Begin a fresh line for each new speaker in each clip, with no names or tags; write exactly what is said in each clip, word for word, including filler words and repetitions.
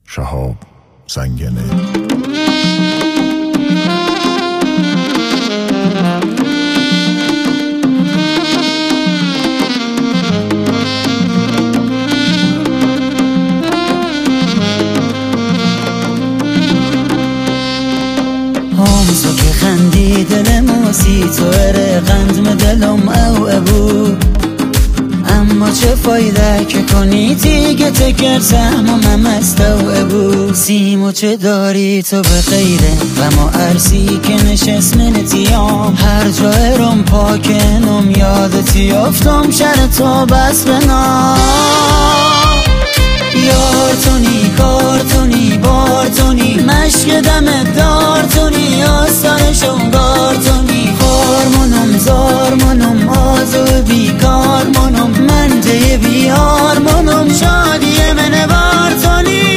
شهاب زنگنه.
همزو که خندی دل موسی تو اره قندم دلم او ابو، اما چه فایده که کنی تیگه تکر سهم و ممست او ابو. سیمو چه داری تو به خیره و ما ارسی که نشست منتیام، هر جای رم پاکنم یادتی افتم شر تو بس بنا. یار تونی کار تونی بار تونی مشک دم دار تونی آستان شنگار تونی خار منم زار منم آزو بیکار منم منده بیار منم شادی من بار تونی.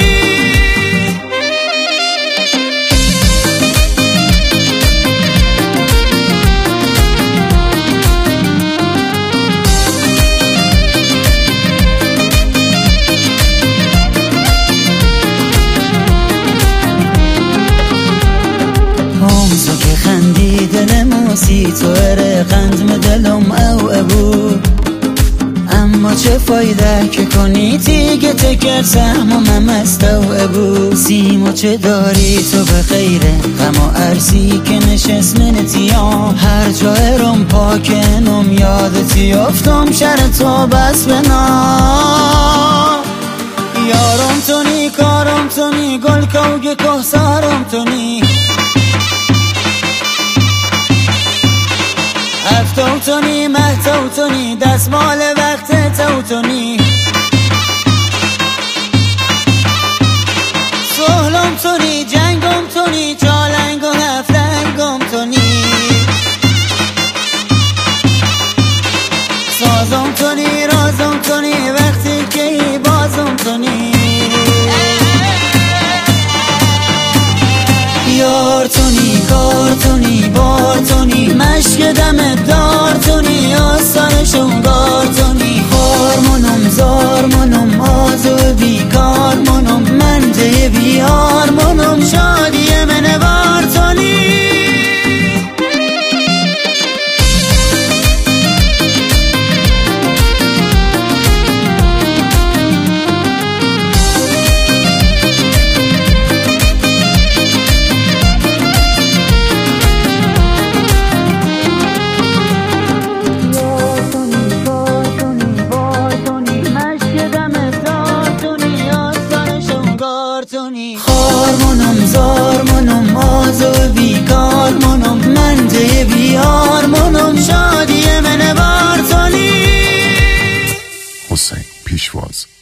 همزو که خندی دل موسی تو اره قندم دلم او ابو، اما چه فایده که کنی تیگه تکر سهم و ممست او ابو. سیمو چه داری تو به خیره غم و ارسی که نشست منتیام، هر جای رم پاکنم یادتی افتم شر تو بس بنا. یارم تونی کارم تونی گل کوگ که سارم تونی، افتو تونی محتو تونی دستمال وقت تو تونی، سهلم تونی جنگم تونی چالنگ و هفتنگم تونی، سازم تونی رازم تونی وقتی که بازم تونی. یار تونی کار تونی بار تونی مشک دم دار تونی آستان شنگار تونی خار منم زار منم آزو بیکار منم منده بیار منم شادی من بار تونی. خار منم زار منم آزو بیکار منم منده بیار منم شادی من بار تونی.
حسین پیشواز.